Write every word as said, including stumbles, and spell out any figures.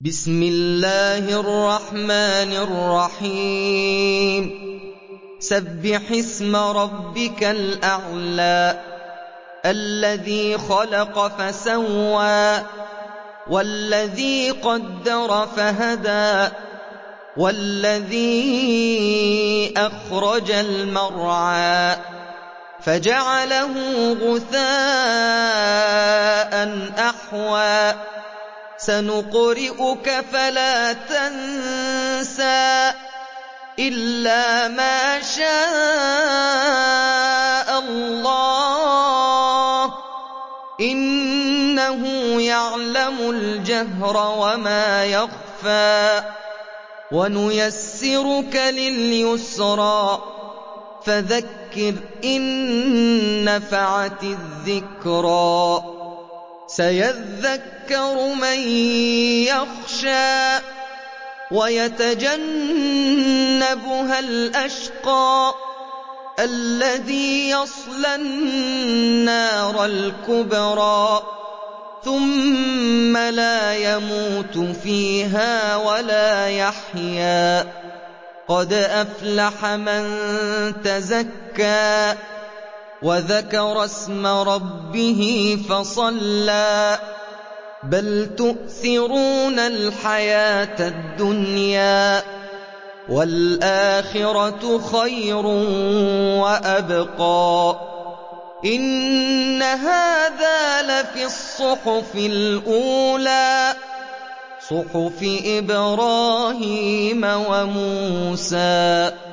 بسم الله الرحمن الرحيم سبح اسم ربك الأعلى الذي خلق فسوى والذي قدر فهدى والذي أخرج المرعى فجعله غثاء أحوى سنقرئك فلا تنسى إلا ما شاء الله إنه يعلم الجهر وما يخفى ونيسرك لليسرى فذكر إن نفعت الذكرى سيذكر من يخشى ويتجنبها الأشقى الذي يصلى النار الكبرى ثم لا يموت فيها ولا يحيا قد أفلح من تزكى وذكر اسم ربه فصلى بل تؤثرون الحياة الدنيا والآخرة خير وأبقى إن هذا لفي الصحف الأولى صحف إبراهيم وموسى